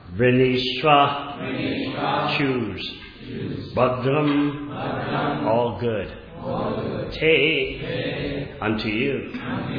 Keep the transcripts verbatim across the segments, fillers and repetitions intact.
Vrinishva, choose. Bhadram, all good. Te, unto you.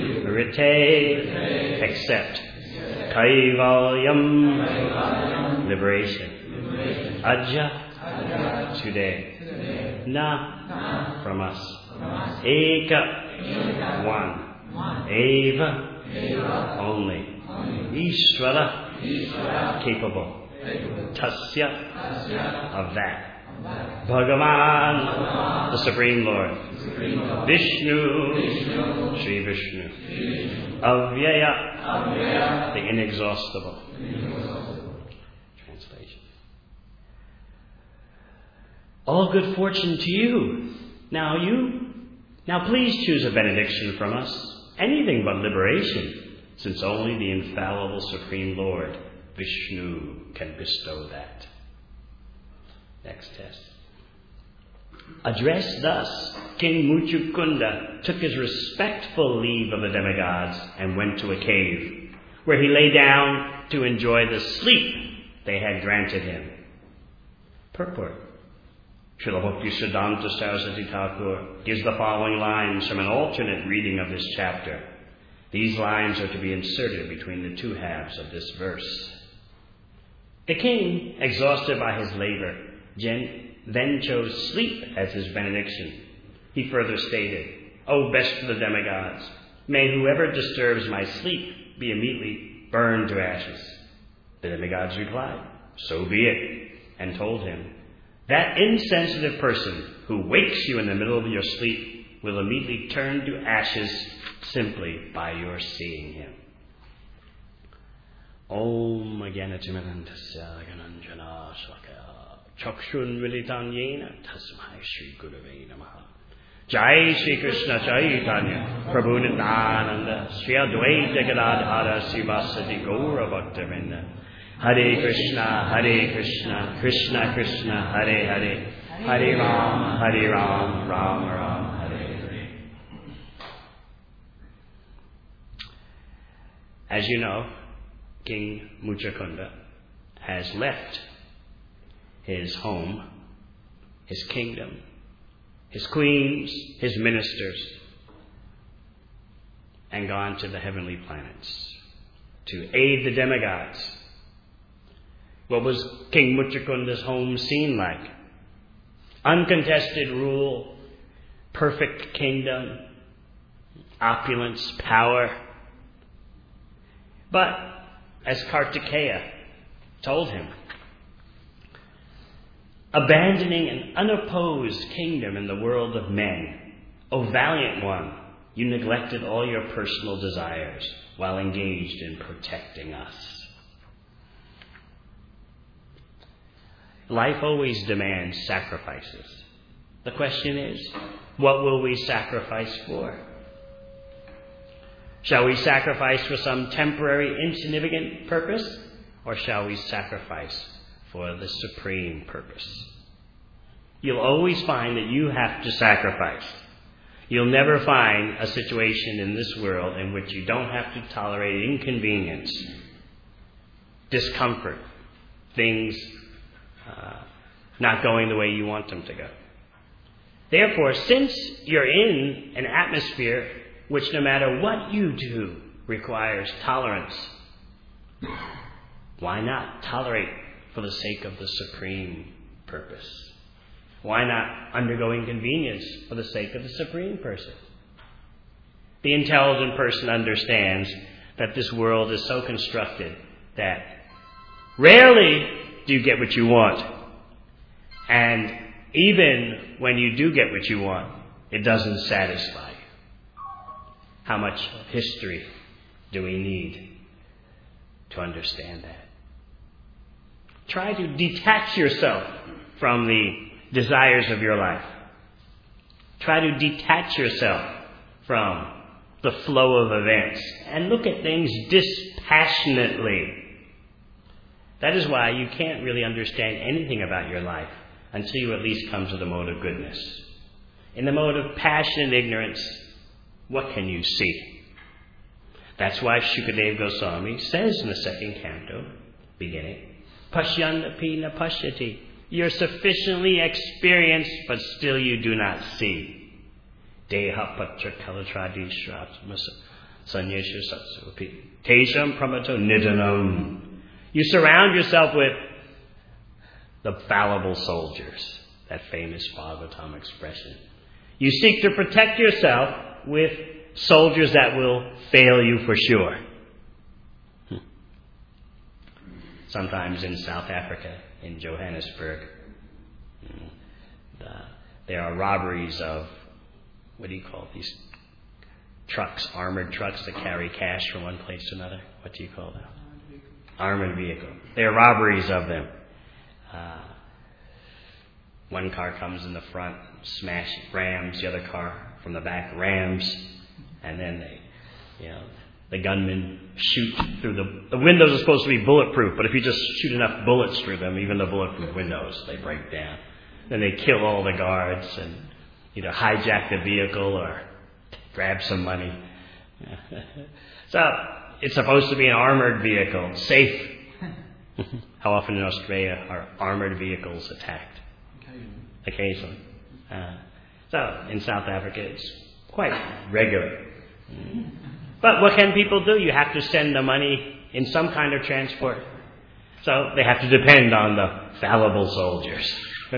Rite, accept. Kaivalyam, liberation. Aja, today. Na, from us. Eka, one. Eva, only. Ishvara, capable. Tasya, of that. Bhagavan, the Supreme Lord. Vishnu, Sri Vishnu. Avyaya, the inexhaustible. Translation. All good fortune to you. Now you, now please choose a benediction from us. Anything but liberation, since only the infallible Supreme Lord, Vishnu, can bestow that. Next test. Addressed thus, King Muchukunda took his respectful leave of the demigods and went to a cave, where he lay down to enjoy the sleep they had granted him. Purport. Srila Bhaktisiddhanta Saraswati Thakur gives the following lines from an alternate reading of this chapter. These lines are to be inserted between the two halves of this verse. The king, exhausted by his labor, then chose sleep as his benediction. He further stated, O best of the demigods, may whoever disturbs my sleep be immediately burned to ashes. The demigods replied, so be it, and told him, that insensitive person who wakes you in the middle of your sleep will immediately turn to ashes simply by your seeing him. Om Agyanatimadantasya Gananjana Shakaya Chakshun Militanyena Tasmai Shri Gurave Namaha. Jai Shri Krishna Chaitanya Prabhu Nityananda Shri Advaita Gadadhara Sivasati Gaura Bhaktavinda. Hare Krishna, Hare Krishna, Krishna Krishna, Hare Hare, Hare Rama, Hare Rama, Rama Rama, Hare Hare. As you know, King Muchukunda has left his home, his kingdom, his queens, his ministers, and gone to the heavenly planets to aid the demigods. What was King Muchukunda's home scene like? Uncontested rule, perfect kingdom, opulence, power. But, as Kartikeya told him, abandoning an unopposed kingdom in the world of men, O valiant one, you neglected all your personal desires while engaged in protecting us. Life always demands sacrifices. The question is, what will we sacrifice for? Shall we sacrifice for some temporary, insignificant purpose, or shall we sacrifice for the supreme purpose? You'll always find that you have to sacrifice. You'll never find a situation in this world in which you don't have to tolerate inconvenience, discomfort, things uh, not going the way you want them to go. Therefore, since you're in an atmosphere which no matter what you do requires tolerance, why not tolerate for the sake of the supreme purpose? Why not undergo inconvenience for the sake of the supreme person? The intelligent person understands that this world is so constructed that rarely do you get what you want. And even when you do get what you want, it doesn't satisfy you. How much history do we need to understand that? Try to detach yourself from the desires of your life. Try to detach yourself from the flow of events and look at things dispassionately. That is why you can't really understand anything about your life until you at least come to the mode of goodness. In the mode of passion and ignorance, what can you see? That's why Shukadeva Goswami says in the second canto, beginning, Pashyandapi na pashyati. You're sufficiently experienced, but still you do not see. Deha patra kalatradi shrat sanyeshu satsupi. Tesham pramato nidanam. You surround yourself with the fallible soldiers. That famous Bhagavatam expression. You seek to protect yourself with soldiers that will fail you for sure. Sometimes in South Africa, in Johannesburg, the, there are robberies of, what do you call these trucks, armored trucks that carry cash from one place to another? What do you call them? Armored vehicle. There are robberies of them. Uh, one car comes in the front, smash, rams the other car from the back, rams, and then they, you know, the gunmen shoot through the... The windows are supposed to be bulletproof, but if you just shoot enough bullets through them, even the bulletproof windows, they break down. Then they kill all the guards and either hijack the vehicle or grab some money. So, it's supposed to be an armored vehicle, safe. How often in Australia are armored vehicles attacked? Occasionally. Occasionally. Uh, so, in South Africa, it's quite regular. But what can people do? You have to send the money in some kind of transport. So they have to depend on the fallible soldiers.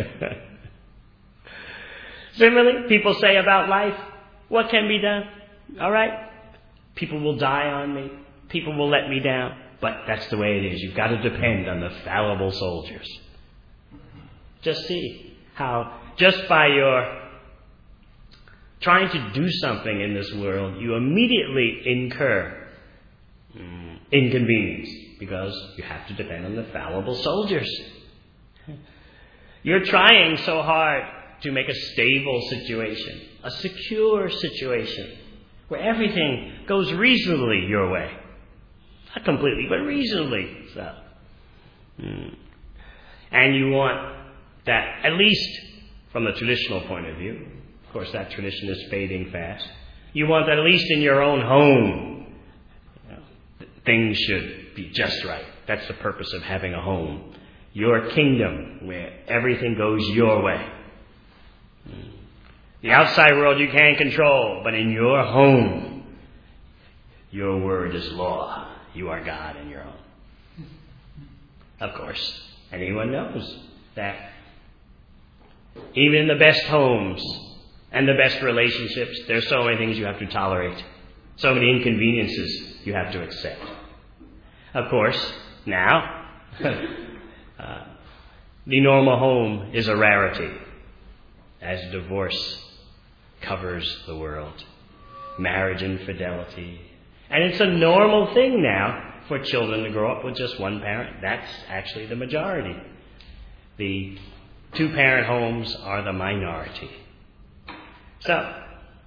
Similarly, people say about life, what can be done? All right, people will die on me. People will let me down. But that's the way it is. You've got to depend on the fallible soldiers. Just see how, just by your trying to do something in this world, you immediately incur mm, inconvenience because you have to depend on the fallible soldiers. You're trying so hard to make a stable situation, a secure situation, where everything goes reasonably your way. Not completely, but reasonably so. Mm. And you want that, at least from the traditional point of view. Of course, that tradition is fading fast. You want that at least in your own home, you know, th- things should be just right. That's the purpose of having a home. Your kingdom, where everything goes your way. The outside world you can't control, but in your home, your word is law. You are God in your own. Of course, anyone knows that even in the best homes and the best relationships, there's so many things you have to tolerate. So many inconveniences you have to accept. Of course, now, uh, the normal home is a rarity, as divorce covers the world. Marriage infidelity. And it's a normal thing now for children to grow up with just one parent. That's actually the majority. The two-parent homes are the minority. So,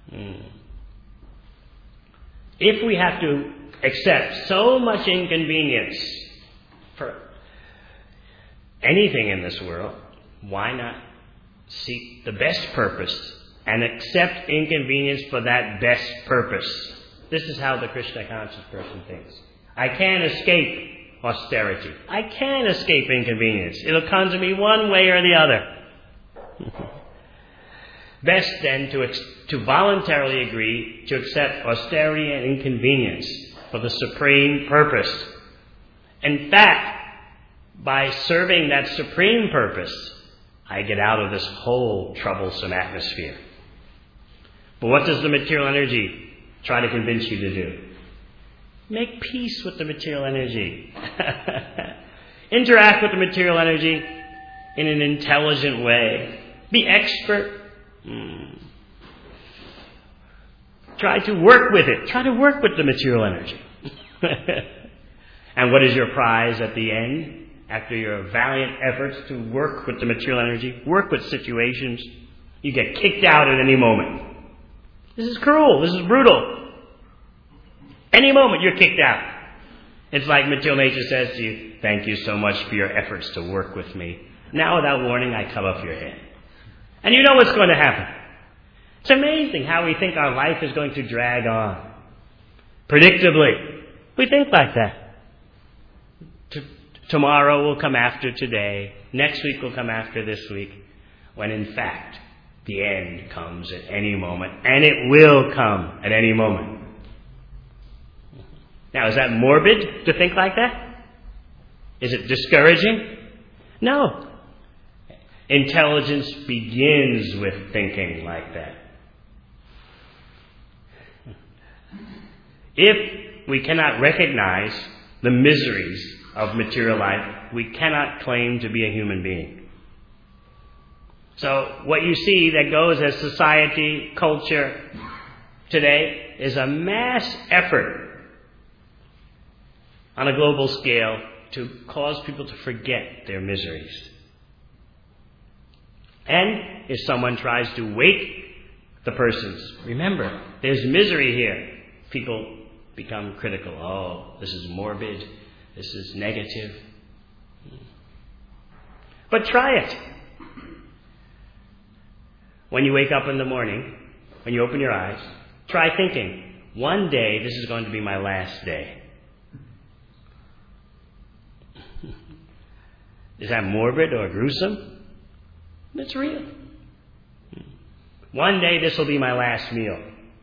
if we have to accept so much inconvenience for anything in this world, why not seek the best purpose and accept inconvenience for that best purpose? This is how the Krishna conscious person thinks. I can't escape austerity. I can't escape inconvenience. It'll come to me one way or the other. Best then to, ex- to voluntarily agree to accept austerity and inconvenience for the supreme purpose. In fact, by serving that supreme purpose, I get out of this whole troublesome atmosphere. But what does the material energy try to convince you to do? Make peace with the material energy. Interact with the material energy in an intelligent way. Be expert. Hmm. Try to work with it. Try to work with the material energy. And what is your prize at the end? After your valiant efforts to work with the material energy, work with situations, you get kicked out at any moment. This is cruel. This is brutal. Any moment you're kicked out. It's like material nature says to you, thank you so much for your efforts to work with me. Now without warning, I cut off your head. And you know what's going to happen. It's amazing how we think our life is going to drag on. Predictably. We think like that. To, tomorrow will come after today, next week will come after this week, when in fact the end comes at any moment, and it will come at any moment. Now, is that morbid to think like that? Is it discouraging? No. Intelligence begins with thinking like that. If we cannot recognize the miseries of material life, we cannot claim to be a human being. So what you see that goes as society, culture today is a mass effort on a global scale to cause people to forget their miseries. And if someone tries to wake the persons, remember, there's misery here, people become critical. Oh, this is morbid. This is negative. But try it. When you wake up in the morning, when you open your eyes, try thinking, one day this is going to be my last day. Is that morbid or gruesome? It's real. One day this will be my last meal.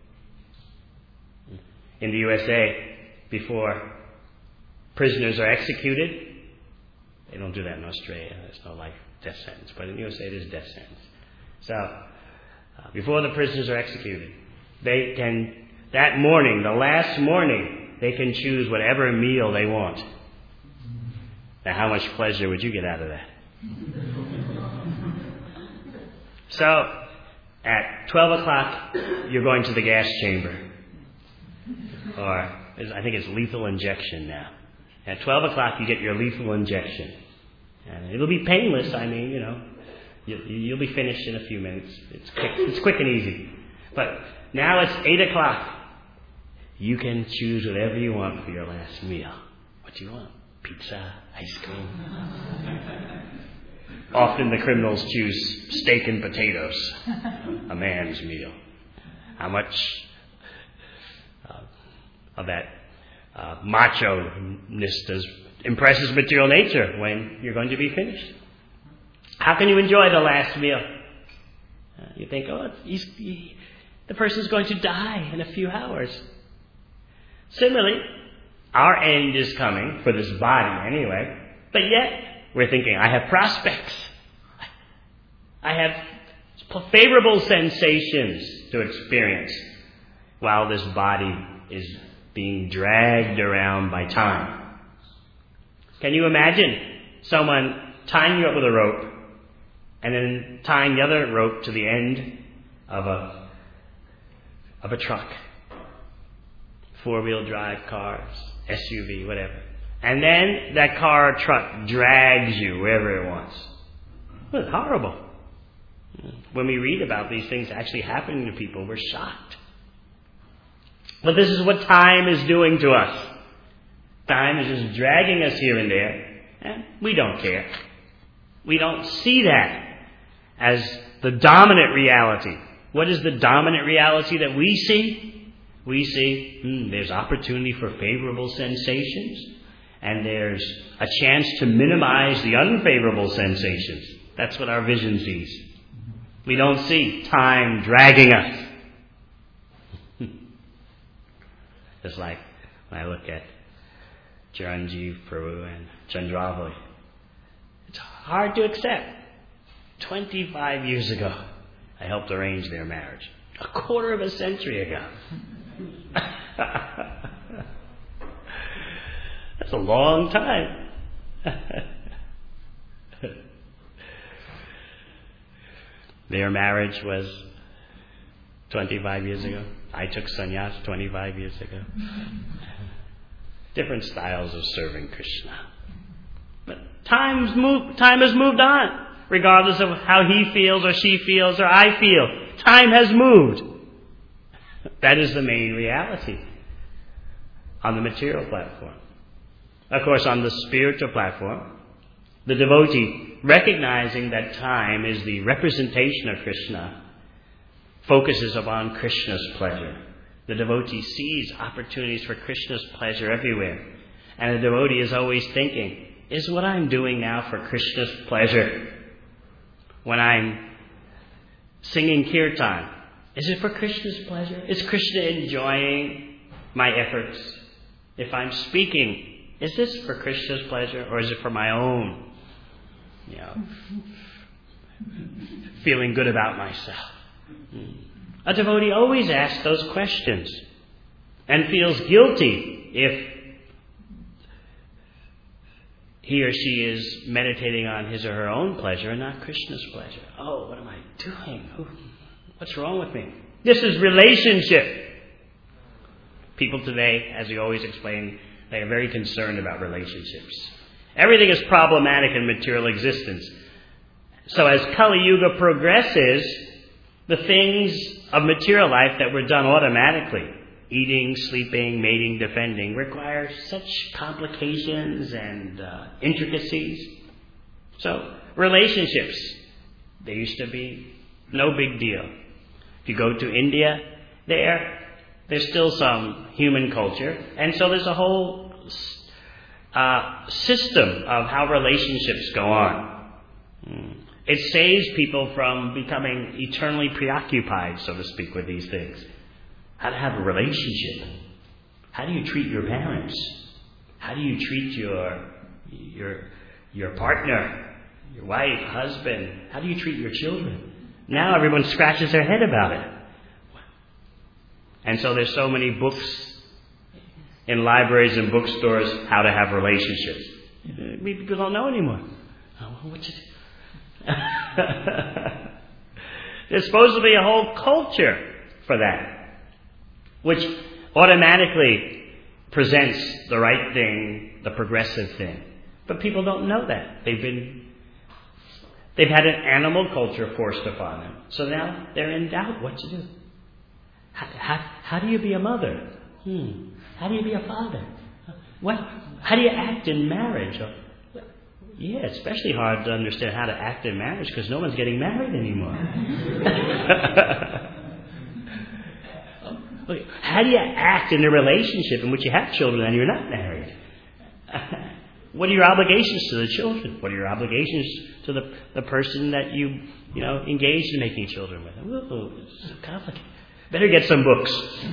In the U S A, before prisoners are executed, they don't do that in Australia. There's no life death sentence. But in the U S A, there's death sentence. So, uh, before the prisoners are executed, they can, that morning, the last morning, they can choose whatever meal they want. Now, how much pleasure would you get out of that? So, at twelve o'clock, you're going to the gas chamber. Or, I think it's lethal injection now. At twelve o'clock, you get your lethal injection. And it'll be painless, I mean, you know. You, you'll be finished in a few minutes. It's quick, it's quick and easy. But now it's eight o'clock. You can choose whatever you want for your last meal. What do you want? Pizza, ice cream. Often the criminals choose steak and potatoes, a man's meal. How much uh, of that uh, macho-ness does impresses material nature when you're going to be finished? How can you enjoy the last meal? Uh, you think, oh, he's, he, the person's going to die in a few hours. Similarly, our end is coming, for this body anyway, but yet we're thinking, I have prospects. I have favorable sensations to experience while this body is being dragged around by time. Can you imagine someone tying you up with a rope and then tying the other rope to the end of a of a truck, four-wheel drive cars, S U V, whatever. And then that car or truck drags you wherever it wants. Well, it's horrible. When we read about these things actually happening to people, we're shocked. But this is what time is doing to us. Time is just dragging us here and there, and we don't care. We don't see that as the dominant reality. What is the dominant reality that we see? We see hmm, there's opportunity for favorable sensations, and there's a chance to minimize the unfavorable sensations. That's what our vision sees. We don't see time dragging us. Just like when I look at Chiranjeev Prabhu and Chandravali. It's hard to accept. twenty-five years ago, I helped arrange their marriage. A quarter of a century ago. That's a long time. Their marriage was twenty-five years ago. I took sannyas twenty-five years ago. Different styles of serving Krishna. But time's move, time has moved on, regardless of how he feels or she feels or I feel. Time has moved. That is the main reality on the material platform. Of course, on the spiritual platform, the devotee, recognizing that time is the representation of Krishna, focuses upon Krishna's pleasure. The devotee sees opportunities for Krishna's pleasure everywhere. And the devotee is always thinking, is what I'm doing now for Krishna's pleasure? When I'm singing kirtan, is it for Krishna's pleasure? Is Krishna enjoying my efforts? If I'm speaking, is this for Krishna's pleasure, or is it for my own, you know, feeling good about myself? A devotee always asks those questions and feels guilty if he or she is meditating on his or her own pleasure and not Krishna's pleasure. Oh, what am I doing? What's wrong with me? This is relationship. People today, as we always explain, they are very concerned about relationships. Everything is problematic in material existence. So as Kali Yuga progresses, the things of material life that were done automatically, eating, sleeping, mating, defending, require such complications and uh, intricacies. So relationships, they used to be no big deal. If you go to India, there, there's still some human culture, and so there's a whole uh, system of how relationships go on. Mm. It saves people from becoming eternally preoccupied, so to speak, with these things. How to have a relationship. How do you treat your parents? How do you treat your your your partner, your wife, husband? How do you treat your children? Now everyone scratches their head about it. And so there's so many books in libraries and bookstores how to have relationships. People don't know anymore. Oh, what's it? There's supposed to be a whole culture for that, which automatically presents the right thing, the progressive thing. But people don't know that. They've been, they've had an animal culture forced upon them. So now they're in doubt what to do. How, how, how do you be a mother? Hmm. How do you be a father? What? How do you act in marriage? Yeah, it's especially hard to understand how to act in marriage because no one's getting married anymore. How do you act in a relationship in which you have children and you're not married? What are your obligations to the children? What are your obligations to the, the person that you, you know, engaged in making children with? Ooh, it's so complicated. Better get some books.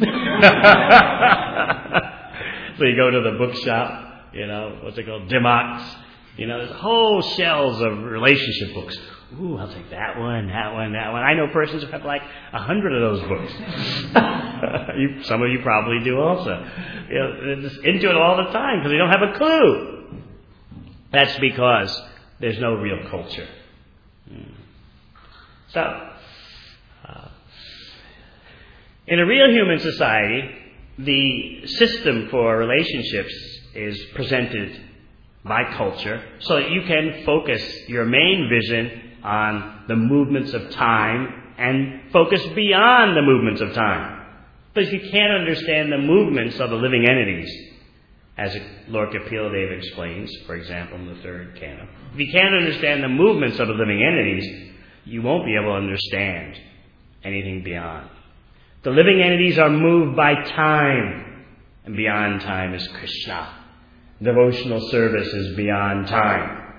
So you go to the bookshop, you know, what's it called? Dimox. You know, there's whole shelves of relationship books. Ooh, I'll take that one, that one, that one. I know persons who have like a hundred of those books. you, some of you probably do also. You know, they're just into it all the time because they don't have a clue. That's because there's no real culture. So, uh, in a real human society, the system for relationships is presented by culture so that you can focus your main vision on the movements of time and focus beyond the movements of time. But if you can't understand the movements of the living entities, as Lord Kapila explains, for example, in the third canto, if you can't understand the movements of the living entities, you won't be able to understand anything beyond. The living entities are moved by time, and beyond time is Krishna. Devotional service is beyond time.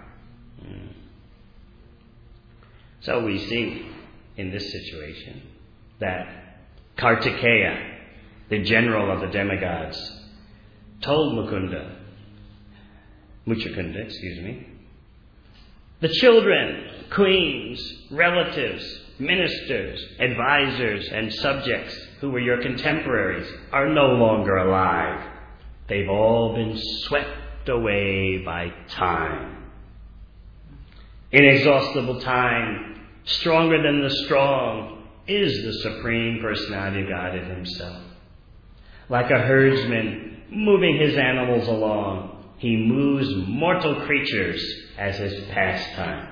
So we see in this situation that Kartikeya, the general of the demigods, told Mukunda, Muchakunda, excuse me, the children, queens, relatives, ministers, advisors, and subjects who were your contemporaries are no longer alive. They've all been swept away by time. Inexhaustible time, stronger than the strong, is the Supreme Personality of Godhead Himself. Like a herdsman moving his animals along, He moves mortal creatures as His pastime.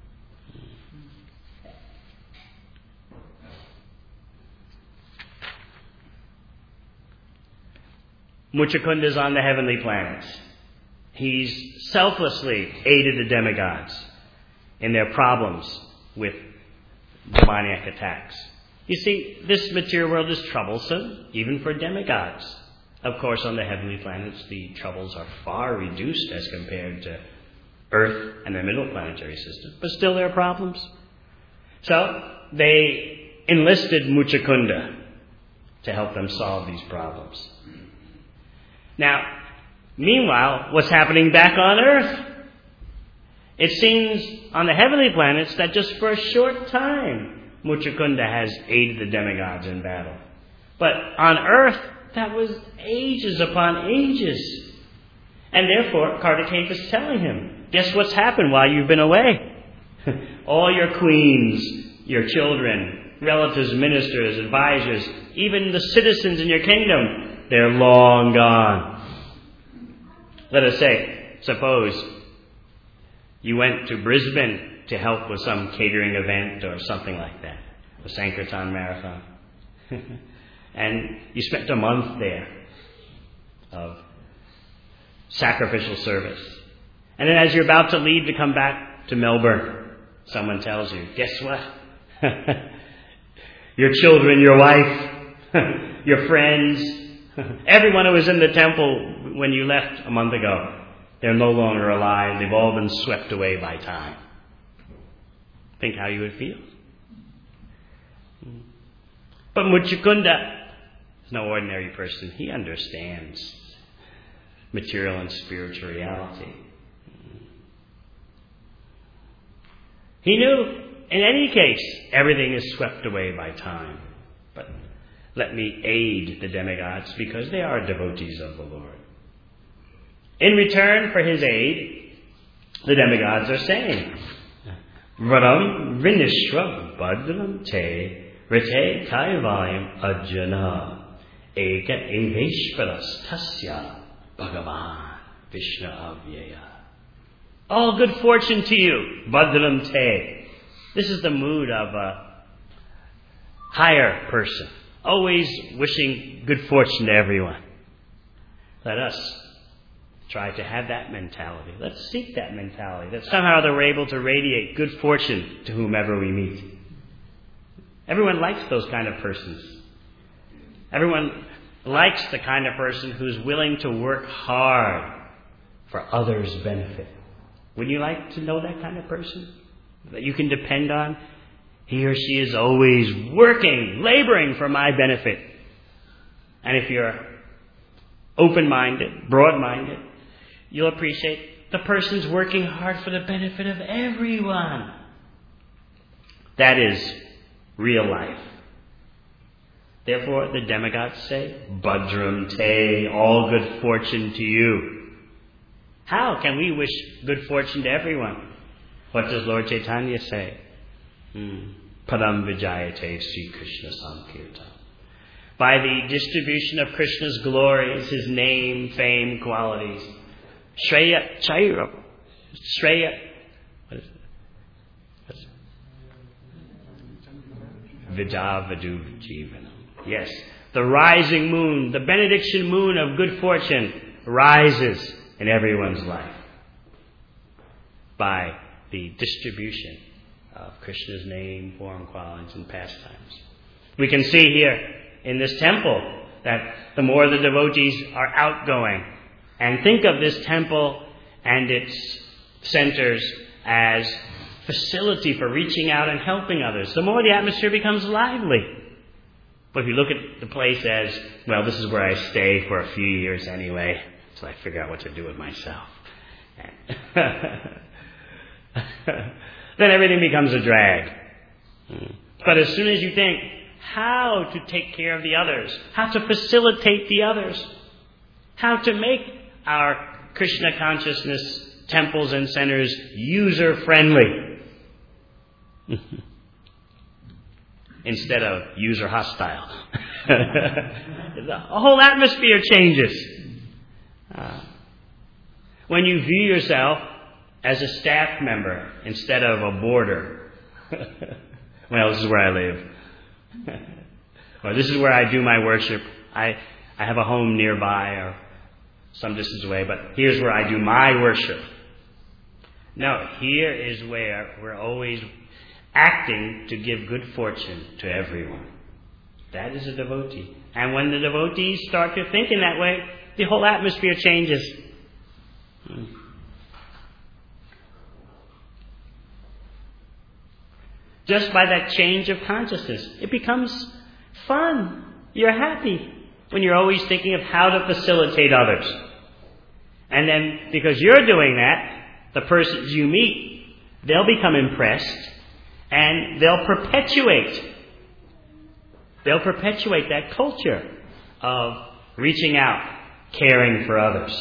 Muchakunda is on the heavenly planets. He's selflessly aided the demigods in their problems with demoniac attacks. You see, this material world is troublesome, even for demigods. Of course, on the heavenly planets, the troubles are far reduced as compared to Earth and the middle planetary system. But still there are problems. So they enlisted Muchakunda to help them solve these problems. Now, meanwhile, what's happening back on Earth? It seems on the heavenly planets that just for a short time, Muchakunda has aided the demigods in battle. But on Earth, that was ages upon ages. And therefore, Kartikeya is telling him, guess what's happened while you've been away? All your queens, your children, relatives, ministers, advisors, even the citizens in your kingdom, they're long gone. Let us say, suppose you went to Brisbane to help with some catering event or something like that, a Sankirtan marathon. And you spent a month there of sacrificial service. And then as you're about to leave to come back to Melbourne, someone tells you, guess what? Your children, your wife, your friends, everyone who was in the temple when you left a month ago, they're no longer alive. They've all been swept away by time. Think how you would feel. But Muchakunda is no ordinary person. He understands material and spiritual reality. He knew, in any case, everything is swept away by time. But let me aid the demigods because they are devotees of the Lord. In return for his aid, the demigods are saying, Varam Vinishwa Badram Te Rite Kaivalyam Ajana Eka Eveshvaras Tasya Bhagavan Vishnu Avyaya. All good fortune to you, Badram Te. This is the mood of a higher person, always wishing good fortune to everyone. Let us try to have that mentality. Let's seek that mentality, that somehow we're able to radiate good fortune to whomever we meet. Everyone likes those kind of persons. Everyone likes the kind of person who's willing to work hard for others' benefit. Wouldn't you like to know that kind of person that you can depend on? He or she is always working, laboring for my benefit. And if you're open-minded, broad-minded, you'll appreciate the person's working hard for the benefit of everyone. That is real life. Therefore, the demigods say, Badram Te, all good fortune to you. How can we wish good fortune to everyone? What does Lord Chaitanya say? Hmm. Param Vijayate Sri Krishna Sankirtan. By the distribution of Krishna's glories, his name, fame, qualities. Shreya Chaira. Shreya. What is it? Vijavadu Jivanam. Yes. The rising moon, the benediction moon of good fortune rises in everyone's life by the distribution of Krishna's name, form, qualities, and pastimes. We can see here in this temple that the more the devotees are outgoing, and think of this temple and its centers as facility for reaching out and helping others, the more the atmosphere becomes lively. But if you look at the place as, well, this is where I stay for a few years anyway, so I figure out what to do with myself. Then everything becomes a drag. But as soon as you think how to take care of the others, how to facilitate the others, how to make our Krishna consciousness temples and centers user-friendly instead of user-hostile, the whole atmosphere changes. Uh, when you view yourself as a staff member instead of a boarder. Well, this is where I live. Or this is where I do my worship. I, I have a home nearby or some distance away, but here's where I do my worship. No, here is where we're always acting to give good fortune to everyone. That is a devotee. And when the devotees start to think in that way, the whole atmosphere changes. Just by that change of consciousness. It becomes fun. You're happy when you're always thinking of how to facilitate others. And then, because you're doing that, the persons you meet, they'll become impressed and they'll perpetuate. They'll perpetuate that culture of reaching out, caring for others.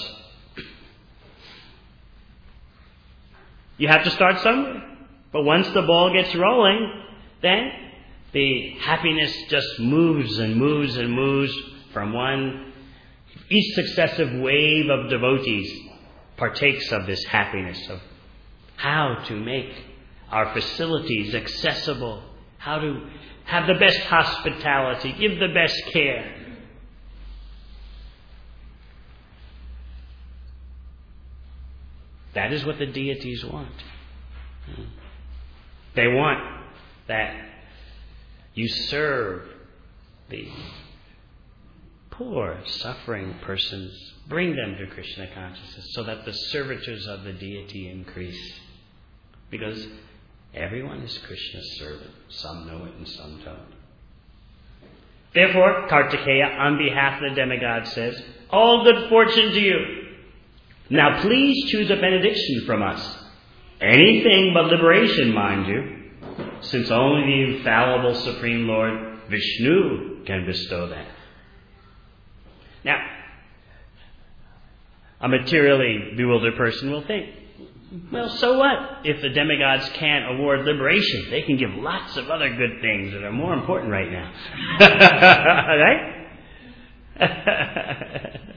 You have to start somewhere. But once the ball gets rolling, then the happiness just moves and moves and moves from one. Each successive wave of devotees partakes of this happiness of how to make our facilities accessible, how to have the best hospitality, give the best care. That is what the deities want. They want that you serve the poor, suffering persons, bring them to Krishna consciousness so that the servitors of the deity increase. Because everyone is Krishna's servant. Some know it and some don't. Therefore, Kartikeya, on behalf of the demigod, says, all good fortune to you. Now please choose a benediction from us. Anything but liberation, mind you, since only the infallible Supreme Lord Vishnu can bestow that. Now, a materially bewildered person will think, well, so what if the demigods can't award liberation? They can give lots of other good things that are more important right now. Right?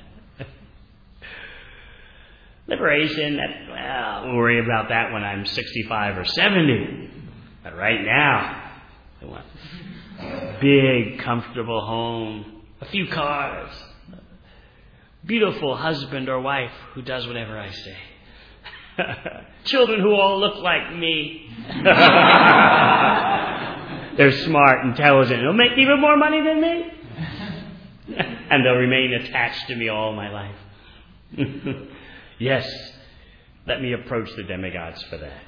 Liberation, that, well, we'll worry about that when I'm sixty-five or seventy. But right now, I want a big, comfortable home, a few cars, a beautiful husband or wife who does whatever I say. Children who all look like me. They're smart, intelligent. They'll make even more money than me. And they'll remain attached to me all my life. Yes, let me approach the demigods for that.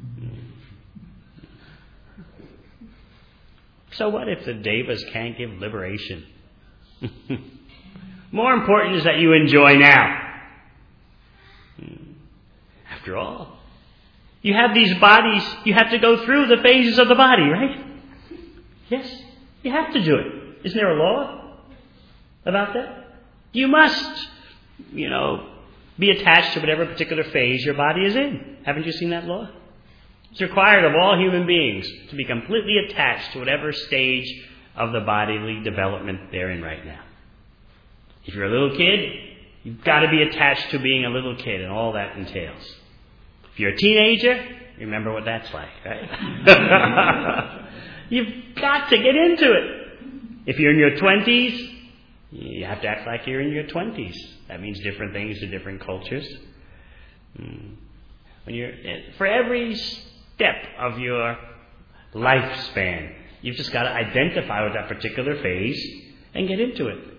So what if the devas can't give liberation? More important is that you enjoy now. After all, you have these bodies, you have to go through the phases of the body, right? Yes, you have to do it. Isn't there a law about that? You must, you know, be attached to whatever particular phase your body is in. Haven't you seen that law? It's required of all human beings to be completely attached to whatever stage of the bodily development they're in right now. If you're a little kid, you've got to be attached to being a little kid and all that entails. If you're a teenager, remember what that's like, right? You've got to get into it. If you're in your twenties, you have to act like you're in your twenties. That means different things to different cultures. When you're for every step of your lifespan, you've just got to identify with that particular phase and get into it.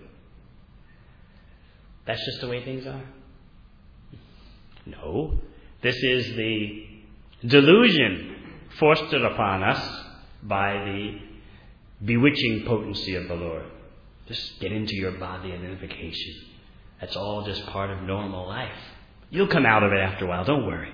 That's just the way things are. No. This is the delusion foisted upon us by the bewitching potency of the Lord. Just get into your body identification. That's all just part of normal life. You'll come out of it after a while, don't worry.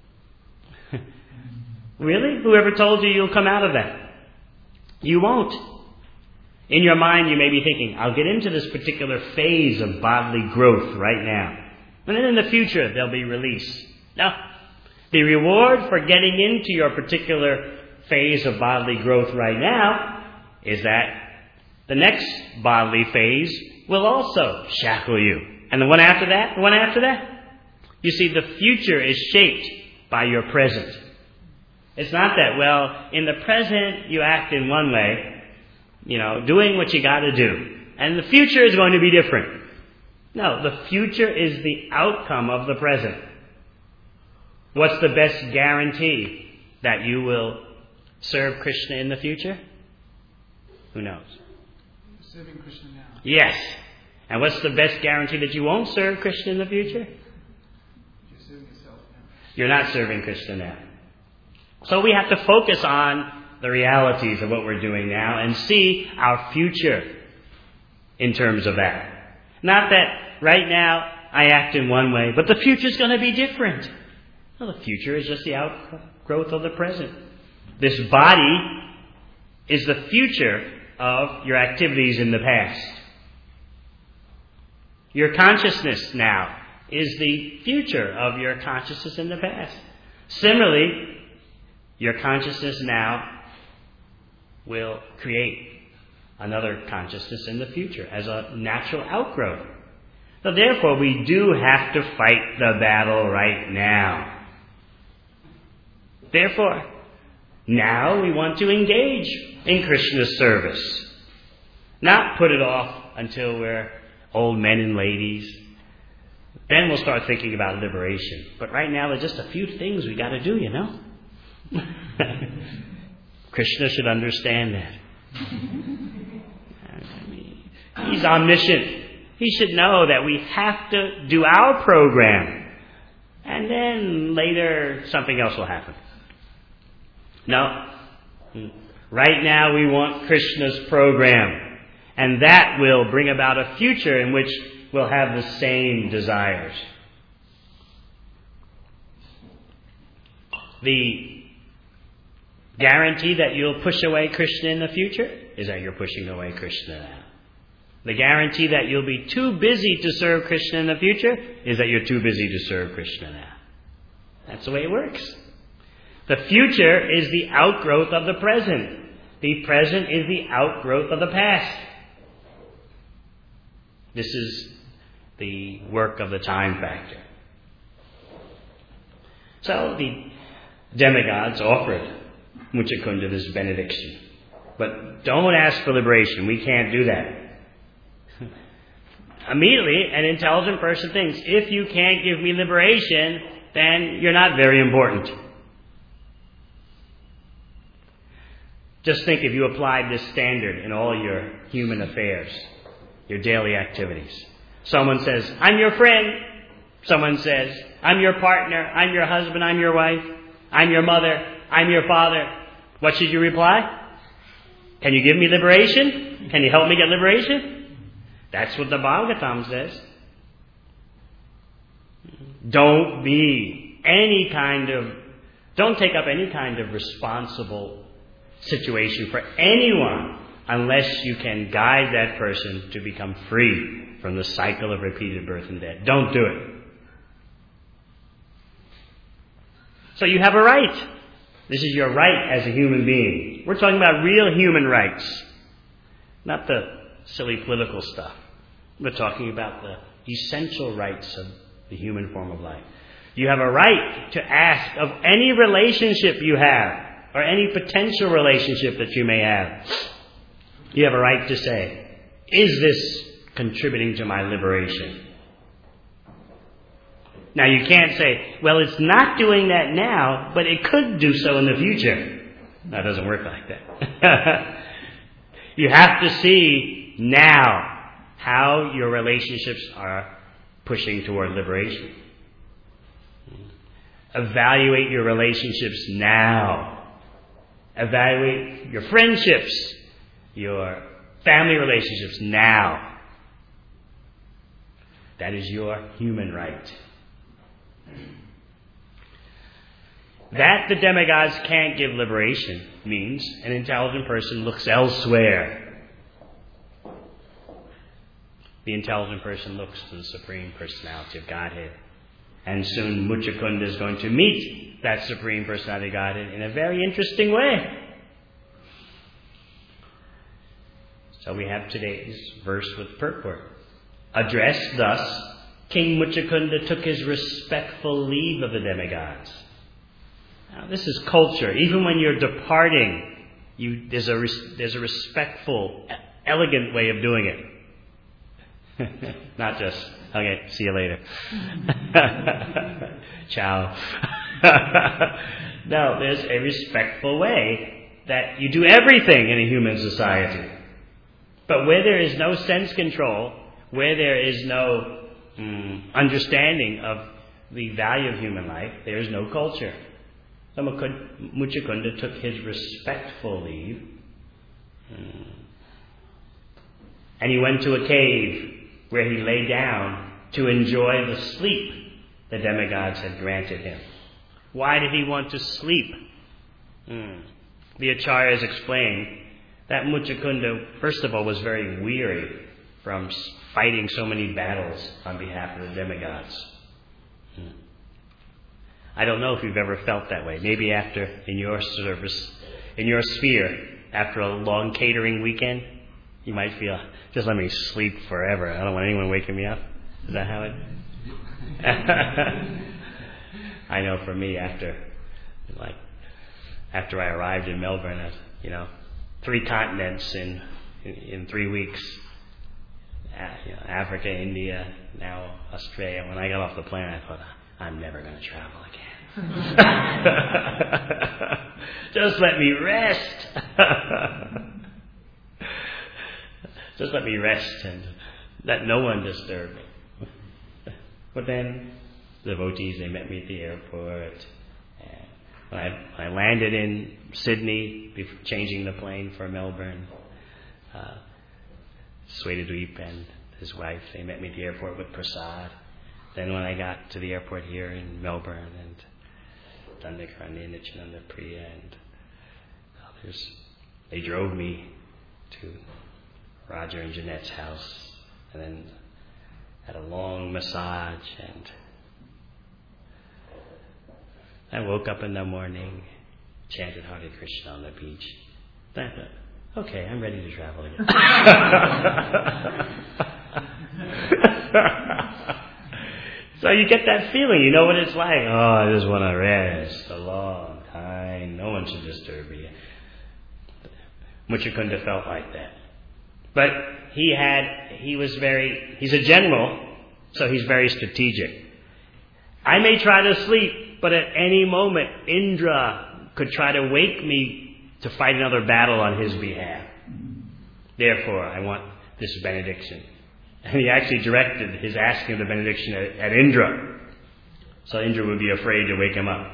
Really? Whoever told you you'll come out of that? You won't. In your mind you may be thinking, I'll get into this particular phase of bodily growth right now. And then in the future there'll be release. No. The reward for getting into your particular phase of bodily growth right now is that the next bodily phase will also shackle you. And the one after that, the one after that. You see, the future is shaped by your present. It's not that, well, in the present you act in one way, you know, doing what you got to do. And the future is going to be different. No, the future is the outcome of the present. What's the best guarantee that you will serve Krishna in the future? Who knows? Serving Krishna now. Yes. And what's the best guarantee that you won't serve Krishna in the future? You're serving yourself now. You're not serving Krishna now. So we have to focus on the realities of what we're doing now and see our future in terms of that. Not that right now I act in one way, but the future's going to be different. Well, the future is just the outgrowth of the present. This body is the future of your activities in the past. Your consciousness now is the future of your consciousness in the past. Similarly, your consciousness now will create another consciousness in the future as a natural outgrowth. So therefore, we do have to fight the battle right now. Therefore, now we want to engage in Krishna's service. Not put it off until we're old men and ladies. Then we'll start thinking about liberation. But right now, there's just a few things we got to do, you know. Krishna should understand that. I mean, he's omniscient. He should know that we have to do our program. And then later, something else will happen. No. Right now, we want Krishna's program. And that will bring about a future in which we'll have the same desires. The guarantee that you'll push away Krishna in the future is that you're pushing away Krishna now. The guarantee that you'll be too busy to serve Krishna in the future is that you're too busy to serve Krishna now. That's the way it works. The future is the outgrowth of the present. The present is the outgrowth of the past. This is the work of the time factor. So the demigods offered Muchakunda this benediction. But don't ask for liberation. We can't do that. Immediately, an intelligent person thinks, if you can't give me liberation, then you're not very important. Just think if you applied this standard in all your human affairs, your daily activities. Someone says, I'm your friend. Someone says, I'm your partner. I'm your husband. I'm your wife. I'm your mother. I'm your father. What should you reply? Can you give me liberation? Can you help me get liberation? That's what the Bhagavatam says. Don't be any kind of, don't take up any kind of responsible situation for anyone unless you can guide that person to become free from the cycle of repeated birth and death. Don't do it. So you have a right. This is your right as a human being. We're talking about real human rights, not the silly political stuff. We're talking about the essential rights of the human form of life. You have a right to ask of any relationship you have, or any potential relationship that you may have. You have a right to say, is this contributing to my liberation? Now you can't say, well, it's not doing that now, but it could do so in the future. That doesn't work like that. You have to see now how your relationships are pushing toward liberation. Evaluate your relationships now. Evaluate your friendships, your family relationships now. That is your human right. That the demigods can't give liberation means an intelligent person looks elsewhere. The intelligent person looks to the Supreme Personality of Godhead. And soon Muchakunda is going to meet that Supreme Personality of Godhead in a very interesting way. So we have today's verse with purport. Addressed thus, King Muchakunda took his respectful leave of the demigods. Now, this is culture. Even when you're departing, you, there's, a, there's a respectful, elegant way of doing it. Not just, okay, see you later. Ciao. No, there's a respectful way that you do everything in a human society. But where there is no sense control, where there is no mm, understanding of the value of human life, there is no culture. So Muchukunda took his respectful leave, and he went to a cave where he lay down to enjoy the sleep the demigods had granted him. Why did he want to sleep? Hmm. The Acharyas explain that Muchukunda, first of all, was very weary from fighting so many battles on behalf of the demigods. Hmm. I don't know if you've ever felt that way. Maybe after, in your service, in your sphere, after a long catering weekend, you might feel, just let me sleep forever. I don't want anyone waking me up. Is that how it? I know for me, after, like, after I arrived in Melbourne, uh, you know, three continents in in, in three weeks. Uh, you know, Africa, India, now Australia. When I got off the plane, I thought, I'm never going to travel again. Just let me rest. Just let me rest and let no one disturb me. But then, the devotees, they met me at the airport. And when I, when I landed in Sydney, before changing the plane for Melbourne, uh, Swadadweep and his wife, they met me at the airport with Prasad. Then when I got to the airport here in Melbourne, and Dandakaranya and Nityananda Priya and others, they drove me to Roger and Jeanette's house, and then had a long massage, and I woke up in the morning, chanted Hare Krishna on the beach. Then I thought, okay, I'm ready to travel again. So you get that feeling, you know what it's like. Oh, I just want to rest a long time. No one should disturb me. Muchukunda felt like that. But he had, he was very, he's a general, so he's very strategic. I may try to sleep, but at any moment, Indra could try to wake me to fight another battle on his behalf. Therefore, I want this benediction. And he actually directed his asking of the benediction at, at Indra. So Indra would be afraid to wake him up.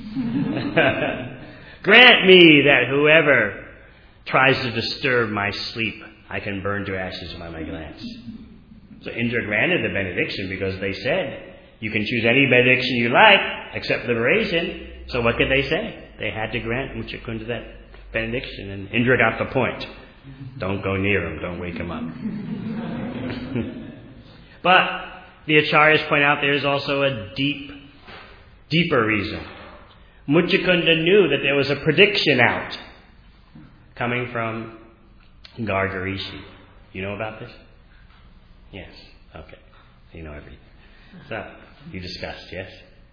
Grant me that whoever tries to disturb my sleep, I can burn to ashes by my glance. So Indra granted the benediction because they said, you can choose any benediction you like except liberation. So what could they say? They had to grant Muchukunda that benediction, and Indra got the point. Don't go near him, don't wake him up. But the Acharyas point out there's also a deep, deeper reason. Muchukunda knew that there was a prediction out coming from Gargarishi. You know about this? Yes. Okay. You know everything. So, you discussed, yes?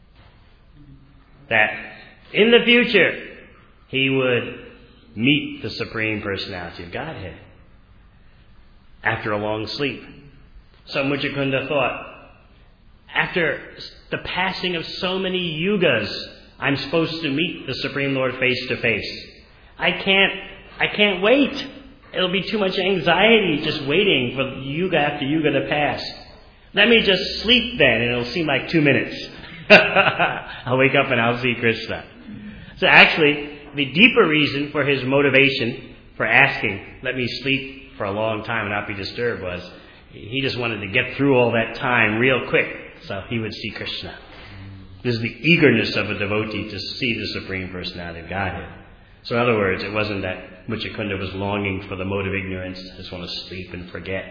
That in the future, he would meet the Supreme Personality of Godhead after a long sleep. So Muchukunda thought, after the passing of so many yugas, I'm supposed to meet the Supreme Lord face to face. I can't, I can't wait. It'll be too much anxiety just waiting for yuga after yuga to pass. Let me just sleep then, and it'll seem like two minutes. I'll wake up and I'll see Krishna. So actually, the deeper reason for his motivation for asking, let me sleep for a long time and not be disturbed, was he just wanted to get through all that time real quick so he would see Krishna. This is the eagerness of a devotee to see the Supreme Personality of Godhead. So in other words, it wasn't that Muchukunda was longing for the mode of ignorance, just want to sleep and forget.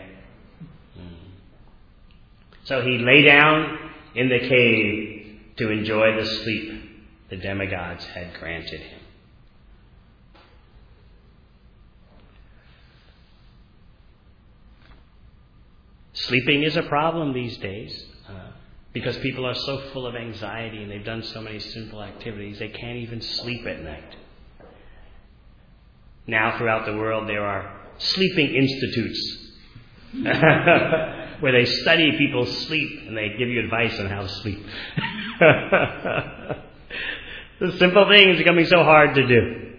So he lay down in the cave to enjoy the sleep the demigods had granted him. Sleeping is a problem these days uh, because people are so full of anxiety and they've done so many sinful activities they can't even sleep at night. Now throughout the world there are sleeping institutes where they study people's sleep and they give you advice on how to sleep. The simple thing is becoming so hard to do.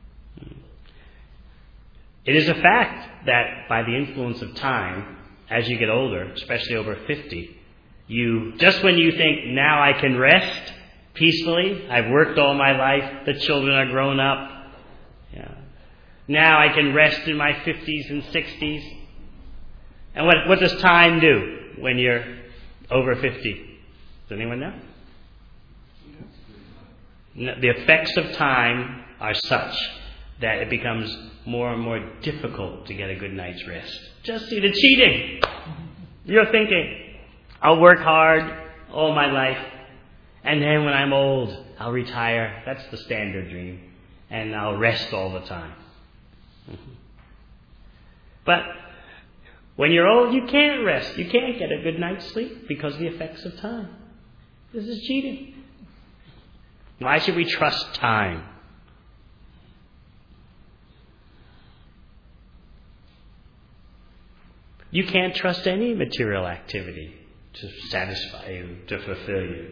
It is a fact that by the influence of time, as you get older, especially over fifty, you, just when you think, now I can rest, peacefully. I've worked all my life. The children are grown up. Yeah. Now I can rest in my fifties and sixties. And what, what does time do when you're over fifty? Does anyone know? No, the effects of time are such that it becomes more and more difficult to get a good night's rest. Just see the cheating. You're thinking, I'll work hard all my life, and then when I'm old, I'll retire. That's the standard dream. And I'll rest all the time. Mm-hmm. But when you're old, you can't rest. You can't get a good night's sleep because of the effects of time. This is cheating. Why should we trust time? You can't trust any material activity to satisfy you, to fulfill you.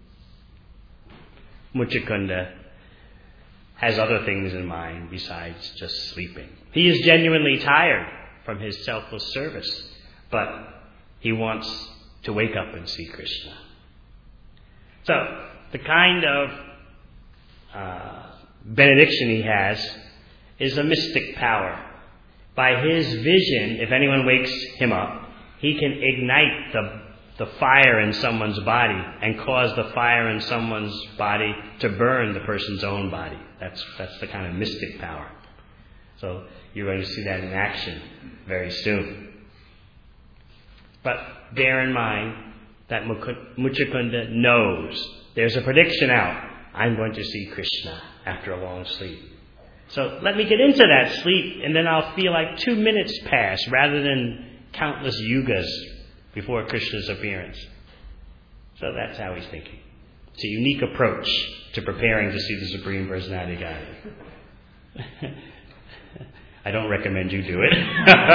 Muchakunda has other things in mind besides just sleeping. He is genuinely tired from his selfless service, but he wants to wake up and see Krishna. So, the kind of uh, benediction he has is a mystic power. By his vision, if anyone wakes him up, he can ignite the, the fire in someone's body and cause the fire in someone's body to burn the person's own body. That's, that's the kind of mystic power. So you're going to see that in action very soon. But bear in mind that Muchakunda knows there's a prediction out. I'm going to see Krishna after a long sleep. So let me get into that sleep, and then I'll feel like two minutes pass rather than countless yugas before Krishna's appearance. So that's how he's thinking. It's a unique approach to preparing to see the Supreme Personality of Godhead. I don't recommend you do it.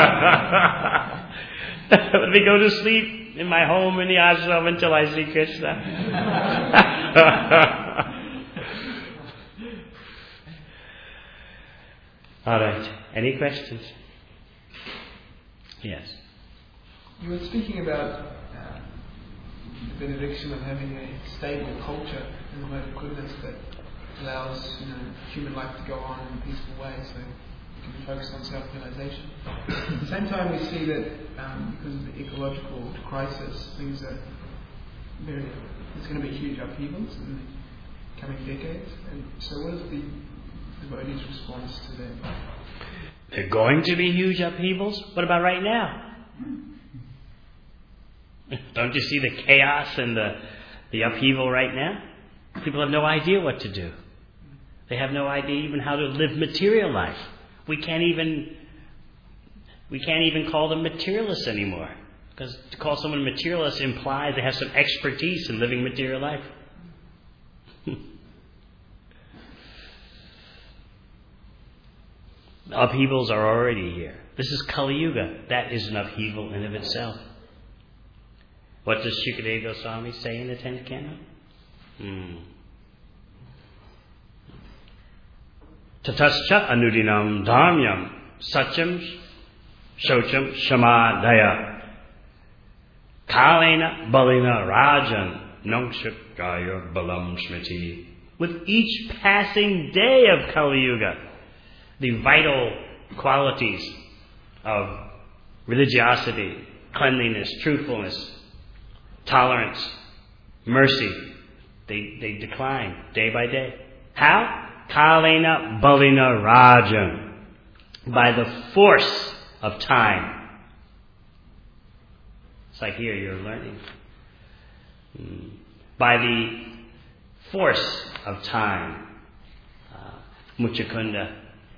Let me go to sleep in my home in the ashram until I see Krishna. All right. Any questions? Yes. You were speaking about uh, the benediction of having a stable culture in the mode of goodness that allows, you know, human life to go on in a peaceful way, so you can be focused on self-realization. At the same time, we see that um, because of the ecological crisis, things are very. There's going to be huge upheavals in the coming decades. And so, what is the devotee's response to that? There are going to be huge upheavals. What about right now? Don't you see the chaos and the, the upheaval right now? People have no idea what to do. They have no idea even how to live material life. We can't even we can't even call them materialists anymore. Because to call someone a materialist implies they have some expertise in living material life. Upheavals are already here. This is Kali Yuga. That is an upheaval in of itself. What does Shukadeva Goswami say in the tenth canto? Hmm. Tatascha anudinam dharmyam satyam shocham shamadaya kalena balina rajan nongshakaya balam smriti. With each passing day of Kali Yuga, the vital qualities of religiosity, cleanliness, truthfulness, tolerance, mercy, they, they decline day by day. How? Kalena balina rajan. By the force of time. It's like here you're learning. By the force of time, uh, Muchakunda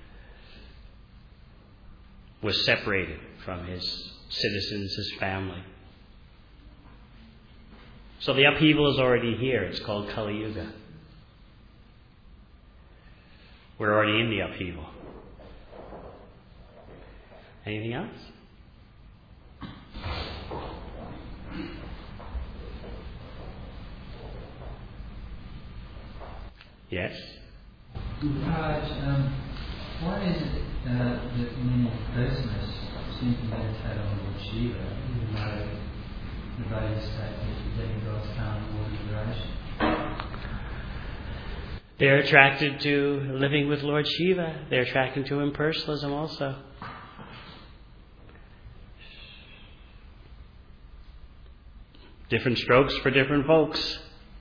was separated from his citizens, his family. So the upheaval is already here. It's called Kali Yuga. We're already in the upheaval. Anything else? Yes? Raj, um, why is it uh, that many persons seem to meditate on Lord Shiva, even though the Vedas state that the demigods can't avoid liberation? They're attracted to living with Lord Shiva. They're attracted to impersonalism also. Different strokes for different folks.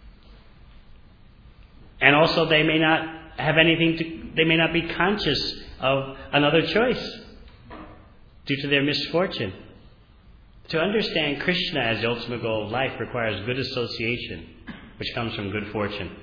And also they may not have anything to, they may not be conscious of another choice due to their misfortune. To understand Krishna as the ultimate goal of life requires good association, which comes from good fortune.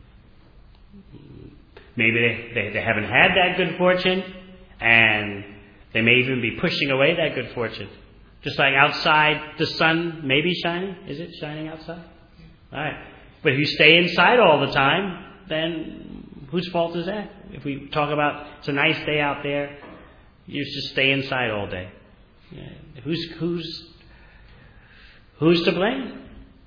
Maybe they, they, they haven't had that good fortune, and they may even be pushing away that good fortune. Just like outside, the sun may be shining. Is it shining outside? All right. But if you stay inside all the time, then whose fault is that? If we talk about it's a nice day out there, you just stay inside all day. Yeah. Who's who's who's to blame?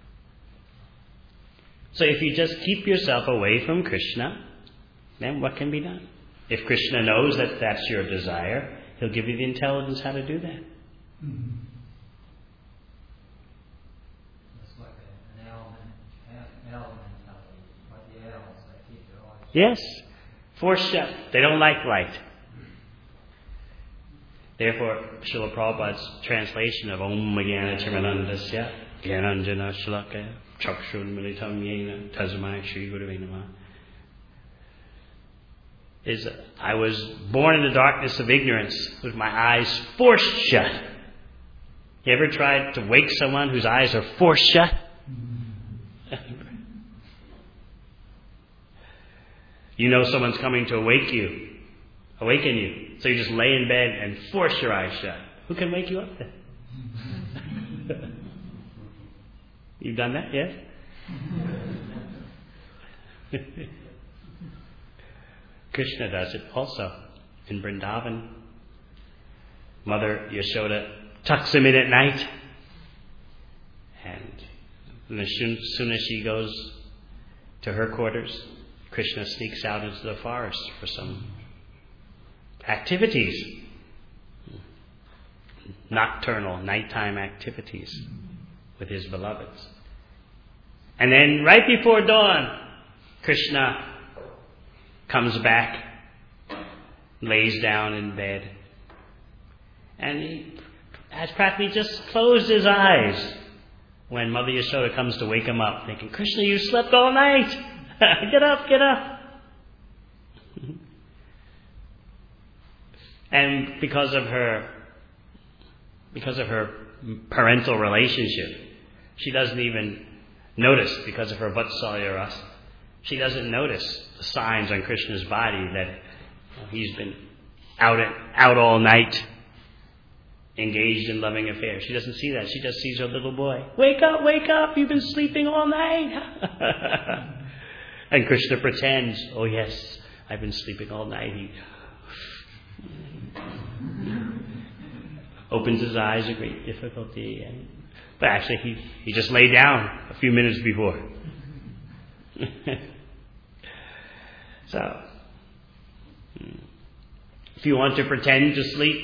So if you just keep yourself away from Krishna, then what can be done? If Krishna knows that that's your desire, He'll give you the intelligence how to do that. Mm-hmm. It's like an L mentality, like the L's, they keep their eyes. Yes, force shut. They don't like light. Therefore, Srila Prabhupada's translation of Om Jnana Timirandasya Jnananjana Shalakaya Chakshun Militam Yena Tasmai Shri Gurave Namah is, I was born in the darkness of ignorance with my eyes forced shut. You ever tried to wake someone whose eyes are forced shut? You know someone's coming to awake you, awaken you. So you just lay in bed and force your eyes shut. Who can wake you up then? You've done that, yes? Krishna does it also in Vrindavan. Mother Yashoda tucks him in at night, and as soon, as soon as she goes to her quarters, Krishna sneaks out into the forest for some activities, nocturnal, nighttime activities with his beloveds. And then right before dawn, Krishna comes back, lays down in bed, and he has practically just closed his eyes when Mother Yashoda comes to wake him up, thinking, Krishna, you slept all night. Get up, get up. And because of her, because of her parental relationship, she doesn't even notice, because of her Vatsalya rasa, she doesn't notice the signs on Krishna's body that he's been out at, out all night, engaged in loving affairs. She doesn't see that. She just sees her little boy. Wake up, wake up, you've been sleeping all night. And Krishna pretends, oh yes, I've been sleeping all night. He opens his eyes with great difficulty. And, but actually, he, he just lay down a few minutes before. So, if you want to pretend to sleep,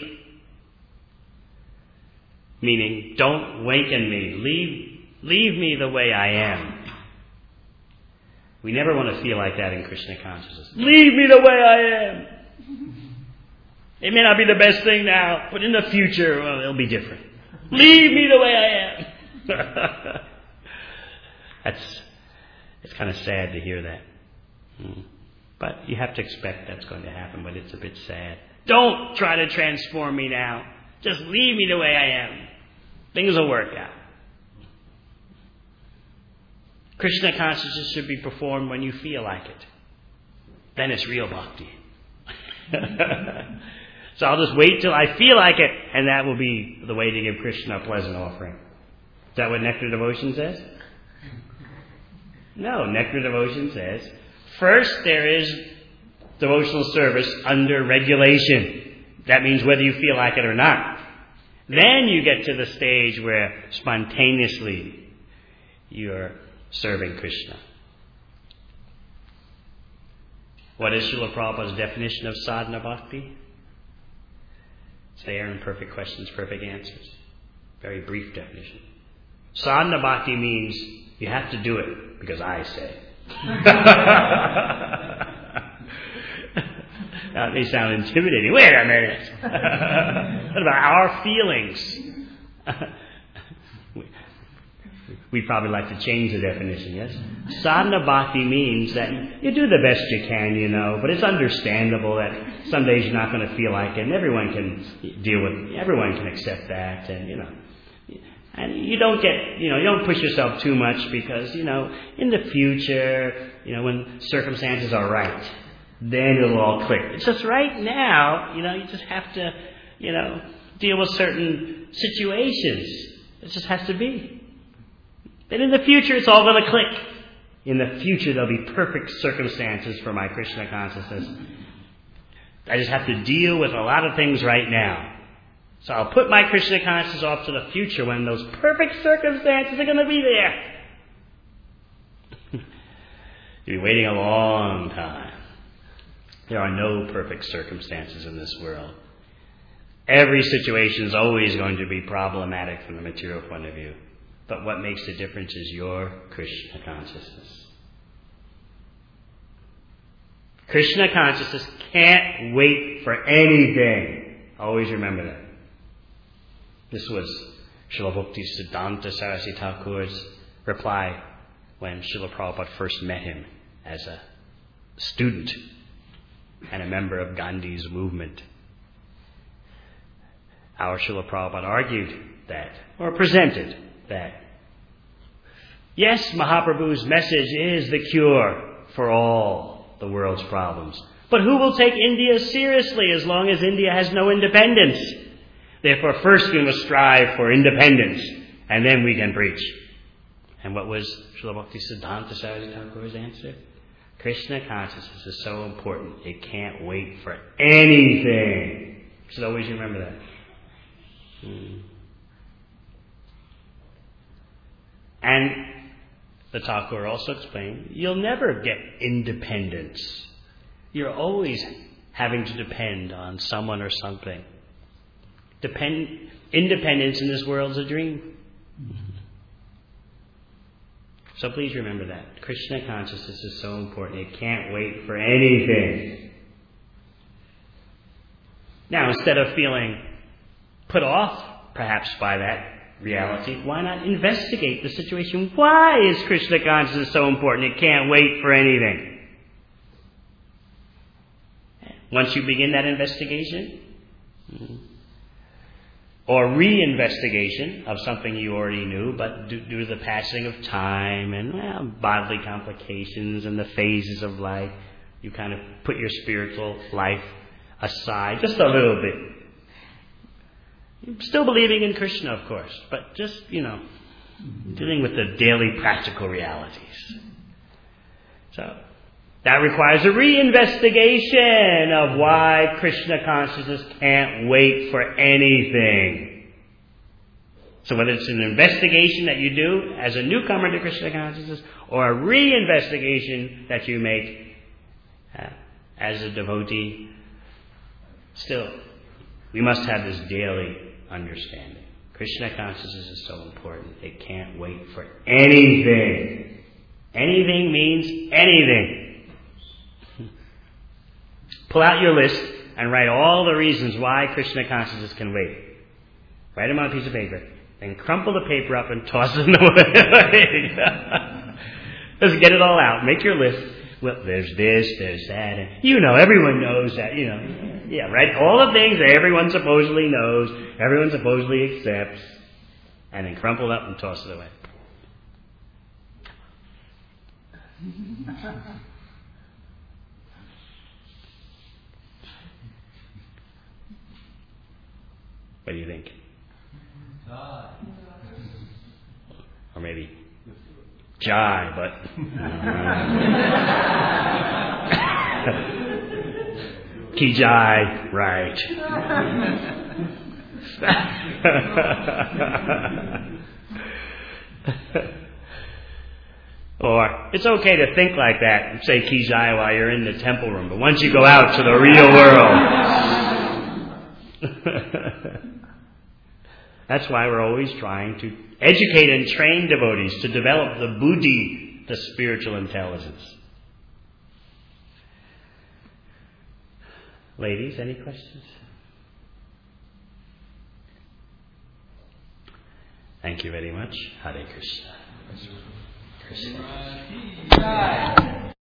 meaning don't waken me, leave, leave me the way I am. We never want to feel like that in Krishna consciousness. Leave me the way I am. It may not be the best thing now, but in the future, well, it'll be different. Leave me the way I am. That's, it's kind of sad to hear that. Hmm. But you have to expect that's going to happen, but it's a bit sad. Don't try to transform me now. Just leave me the way I am. Things will work out. Krishna consciousness should be performed when you feel like it. Then it's real bhakti. So I'll just wait till I feel like it, and that will be the way to give Krishna a pleasant offering. Is that what Nectar Devotion says? No, Nectar Devotion says, first there is devotional service under regulation. That means whether you feel like it or not. Then you get to the stage where spontaneously you're serving Krishna. What is Srila Prabhupada's definition of sadhana bhakti? It's there in Perfect Questions, Perfect Answers. Very brief definition. Sadhana bhakti means you have to do it because I say. That may sound intimidating. Wait a minute. What about our feelings? We'd probably like to change the definition, yes? Sadhana bhakti means that you do the best you can, you know, but it's understandable that some days you're not going to feel like it, and everyone can deal with, everyone can accept that, and, you know. And you don't get, you know, you don't push yourself too much because, you know, in the future, you know, when circumstances are right, then it'll all click. It's just right now, you know, you just have to, you know, deal with certain situations. It just has to be. Then in the future, it's all going to click. In the future, there'll be perfect circumstances for my Krishna consciousness. I just have to deal with a lot of things right now. So I'll put my Krishna consciousness off to the future when those perfect circumstances are going to be there. You'll be waiting a long time. There are no perfect circumstances in this world. Every situation is always going to be problematic from the material point of view. But what makes the difference is your Krishna consciousness. Krishna consciousness can't wait for anything. Always remember that. This was Srila Bhaktisiddhanta Saraswati Thakur's reply when Srila Prabhupada first met him as a student and a member of Gandhi's movement. Our Srila Prabhupada argued that, or presented that, yes, Mahaprabhu's message is the cure for all the world's problems. But who will take India seriously as long as India has no independence? Therefore, first we must strive for independence, and then we can preach. And what was Srila Bhaktisiddhanta Saraswati Thakur's answer? Krishna consciousness is so important, it can't wait for anything. You should always remember that. Hmm. And the Thakur also explained, you'll never get independence. You're always having to depend on someone or something. Depend, independence in this world is a dream. So please remember that. Krishna consciousness is so important. It can't wait for anything. Now, instead of feeling put off, perhaps, by that reality, why not investigate the situation? Why is Krishna consciousness so important? It can't wait for anything. Once you begin that investigation, or re-investigation of something you already knew, but due, due to the passing of time and well, bodily complications and the phases of life, you kind of put your spiritual life aside just a little bit. Still believing in Krishna, of course, but just, you know, dealing with the daily practical realities. So, that requires a re-investigation of why Krishna consciousness can't wait for anything. So whether it's an investigation that you do as a newcomer to Krishna consciousness, or a re-investigation that you make uh, as a devotee, still, we must have this daily understanding. Krishna consciousness is so important. It can't wait for anything. Anything means anything. Pull out your list and write all the reasons why Krishna consciousness can wait. Write them on a piece of paper. Then crumple the paper up and toss it away. Just get it all out. Make your list. Well, there's this, there's that. And you know, everyone knows that, you know. Yeah, right? All the things that everyone supposedly knows, everyone supposedly accepts. And then crumple it up and toss it away. What do you think? Jai. Or maybe Jai, but Ki Jai, right. Or it's okay to think like that and say Ki Jai while you're in the temple room, but once you go out to the real world, that's why we're always trying to educate and train devotees to develop the buddhi the spiritual intelligence. Ladies, any questions? Thank you very much. Hare Krishna. Krishna.